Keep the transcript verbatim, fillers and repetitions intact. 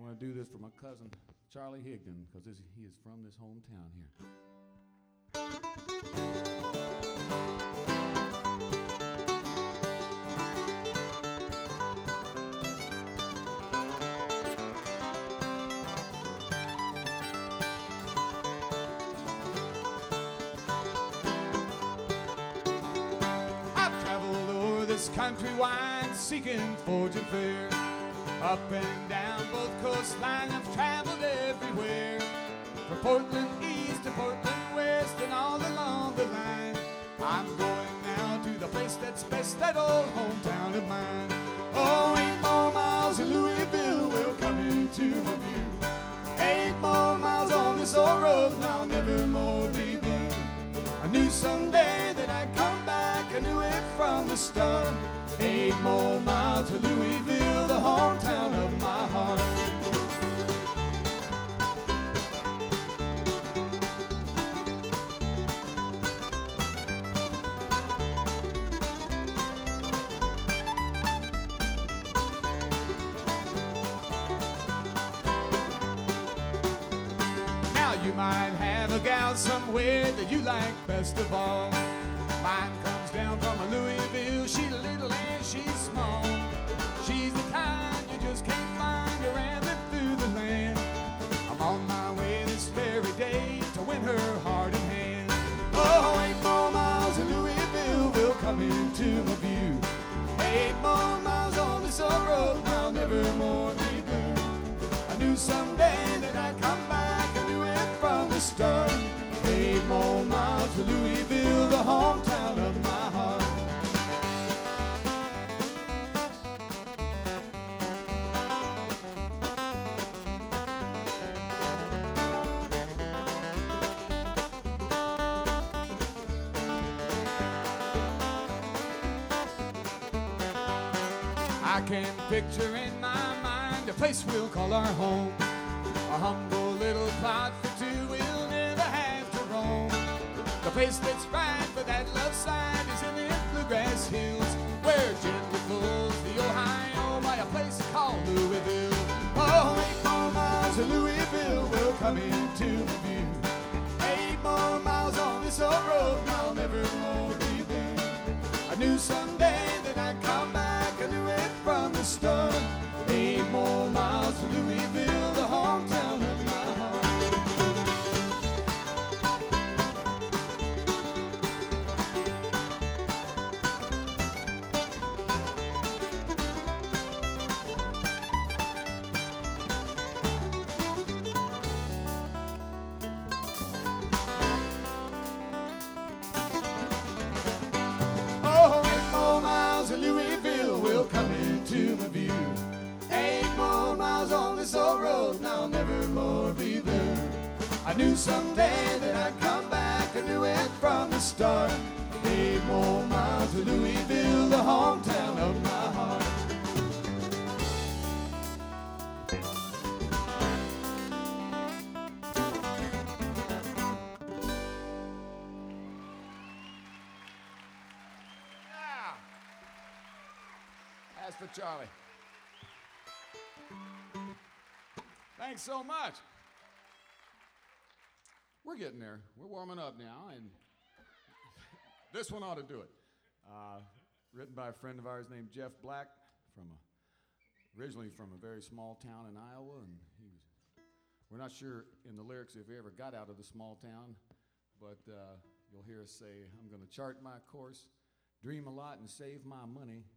want to do this for my cousin Charlie Higdon, because he is from this hometown here. I've traveled over this country wide, seeking fortune fair. Up and down both coastlines, I've traveled everywhere. From Portland east to Portland west and all along the line. I'm going now to the place that's best, that old hometown of mine. Oh, eight more miles of Louisville will come into my view. Eight more miles on this old road, and I'll never more be blue. I knew someday that I'd come back, I knew it from the start. Eight more miles to Louisville, the hometown of my heart. Now you might have a gal somewhere that you like best of all. Mine comes down from a Louisville, she's little and she's small. She's the kind you just can't find around and through the land. I'm on my way this very day to win her heart and hand. Oh, eight more miles of Louisville will come into my view. Eight more miles on this old road, I'll never more be blue. I knew someday that I'd come back, I knew it from the start. Eight more miles to Louisville, the hometown of my heart. I can picture in my mind a place we'll call our home. A humble little plot for two we'll never have to roam. The place that's right for that love side is in the Bluegrass Hills, where gently flows the Ohio by a place called Louisville. Oh, eight more miles of Louisville will come into view. Eight more miles on this old road, and I'll never more be blue. I knew someday that I'd come back, I knew it from the start. Eight more miles to Louisville, the hometown of my heart. Oh, eight more miles of Louisville will come into my view. Eight more miles on this old road, and I'll never more be blue. I knew someday that I'd come back, I knew it from the start. Eight more miles to Louisville, the hometown of my heart. Yeah. That's for Charlie. Thanks so much. We're getting there. We're warming up now, and this one ought to do it. Uh, written by a friend of ours named Jeff Black, from a, originally from a very small town in Iowa, and he was, we're not sure in the lyrics if he ever got out of the small town, but uh, you'll hear us say, I'm going to chart my course, dream a lot, and save my money.